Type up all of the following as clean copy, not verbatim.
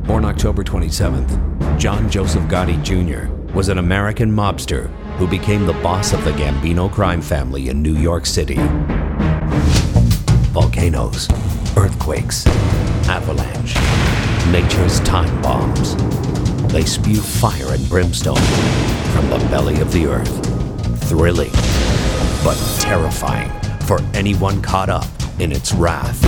Born October 27th, John Joseph Gotti Jr. was an American mobster who became the boss of the Gambino crime family in New York City. Volcanoes, earthquakes, avalanche, nature's time bombs. They spew fire and brimstone from the belly of the earth. Thrilling, but terrifying for anyone caught up in its wrath.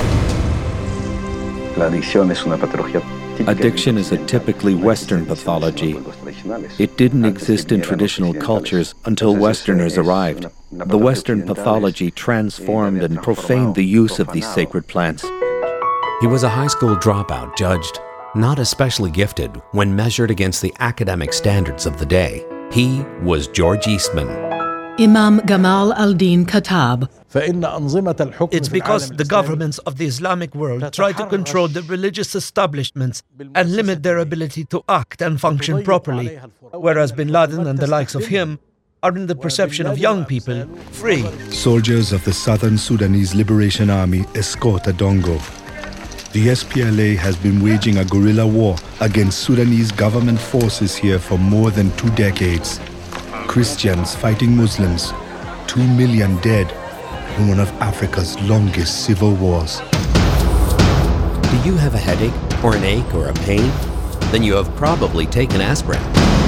Addiction is a typically Western pathology. It didn't exist in traditional cultures until Westerners arrived. The Western pathology transformed and profaned the use of these sacred plants. He was a high school dropout judged not especially gifted when measured against the academic standards of the day. He was George Eastman. Imam Gamal al-Din Khattab. It's because the governments of the Islamic world try to control the religious establishments and limit their ability to act and function properly, whereas bin Laden and the likes of him are in the perception of young people free. Soldiers of the Southern Sudanese Liberation Army escort Adongo. The SPLA has been waging a guerrilla war against Sudanese government forces here for more than 2 decades. Christians fighting Muslims, 2 million dead in one of Africa's longest civil wars. Do you have a headache or an ache or a pain? Then you have probably taken aspirin.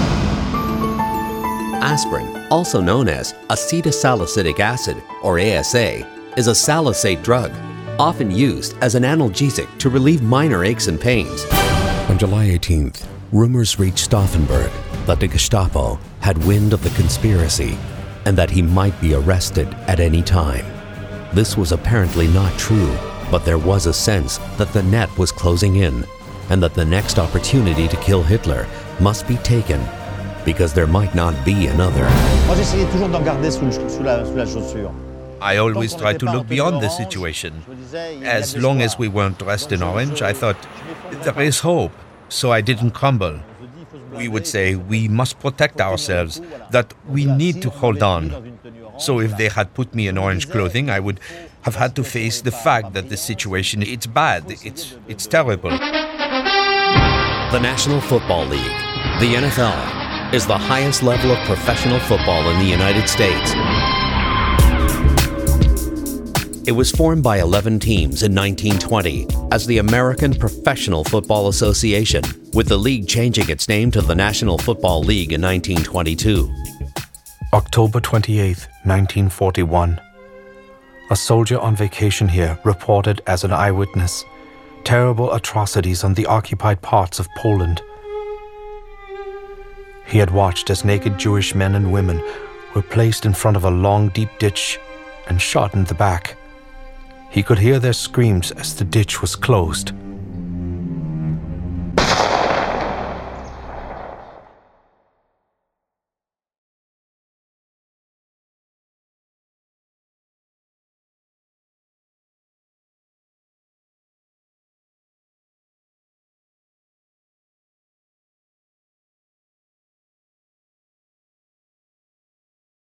Aspirin, also known as acetylsalicylic acid or ASA, is a salicylate drug, often used as an analgesic to relieve minor aches and pains. On July 18th, rumors reached Stauffenberg that the Gestapo had wind of the conspiracy and that he might be arrested at any time. This was apparently not true, but there was a sense that the net was closing in and that the next opportunity to kill Hitler must be taken because there might not be another. I always tried to look beyond the situation. As long as we weren't dressed in orange, I thought, there is hope, so I didn't crumble. We would say we must protect ourselves, that we need to hold on. So if they had put me in orange clothing, I would have had to face the fact that the situation, it's bad, it's terrible. The National Football League, the NFL, is the highest level of professional football in the United States. It was formed by 11 teams in 1920 as the American Professional Football Association, with the league changing its name to the National Football League in 1922. October 28, 1941. A soldier on vacation here reported as an eyewitness terrible atrocities on the occupied parts of Poland. He had watched as naked Jewish men and women were placed in front of a long, deep ditch and shot in the back. He could hear their screams as the ditch was closed.